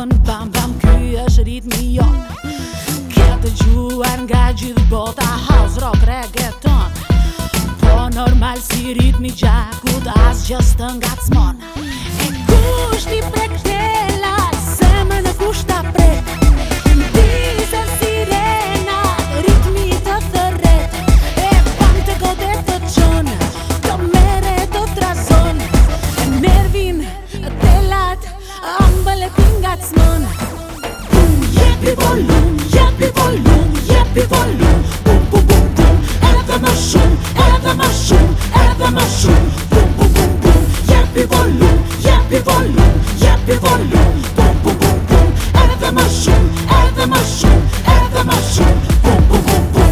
japën bam bam, ky është ritmi jon. Ke dëgjuar nga gjithë bota house, rock, reggaeton, po normal si ritmi gjakut asgjë s'të ngacmon. E kush t'i prek telat, zemrën e kush ta prek, ndizën sirenat, ritmi të thërret, e pam të godet të qonë, të mere të trazon, e nervin, telat, ambël e ngacmon. Jepi volum, jepi volum, jepi volum, bum bum bum bum, edhe më shumë, edhe më shumë, edhe më shumë, bum bum bum bum, jepi volum, jepi volum, jepi volum, bum bum bum bum, edhe më shumë, edhe më shumë, edhe më shumë, bum bum bum bum.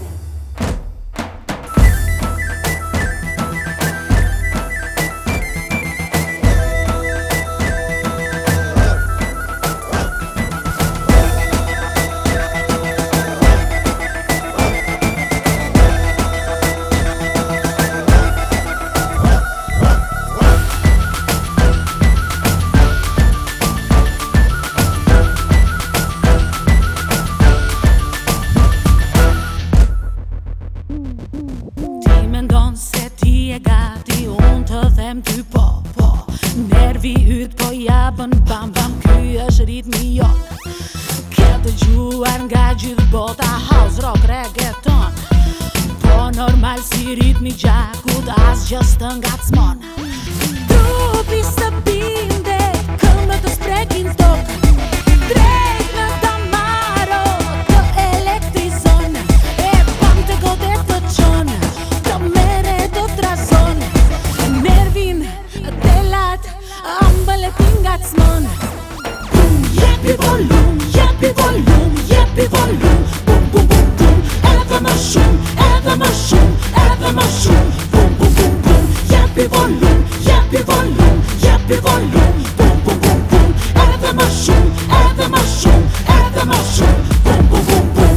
Mendon se ti e gati, unë të them ty po, po. Nervi yt po japën bam bam, ky është ritmi jon. Ke dëgjuar nga gjithë bota house, rock, reggaeton, po normal si ritmi gjakut asgjë s'të ngacmon. Trupi së binde, këmbët të sprekin tokë, drejt në damaro të elektrizon, e pam të godet të qonë, ambël e ngacmon. Jepi volum, jepi volum, jepi volum, bum bum bum bum, edhe më shumë, edhe më shumë, edhe më shumë, bum bum bum bum, jepi volum, jepi volum, jepi volum, bum bum bum bum, edhe më shumë, edhe më shumë, edhe më shumë, bum bum bum bum.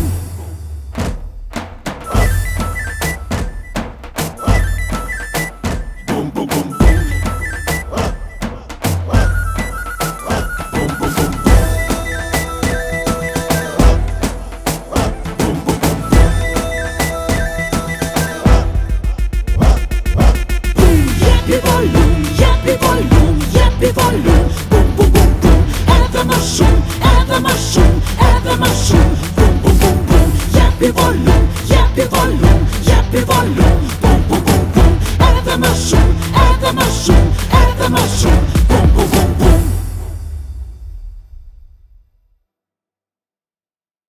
Jepi volum, jepi volum, jepi volum, bum bum bum bum, edhe më shumë, edhe më shumë, edhe më shumë, bum bum bum bum, jepi volum, jepi volum, jepi volum.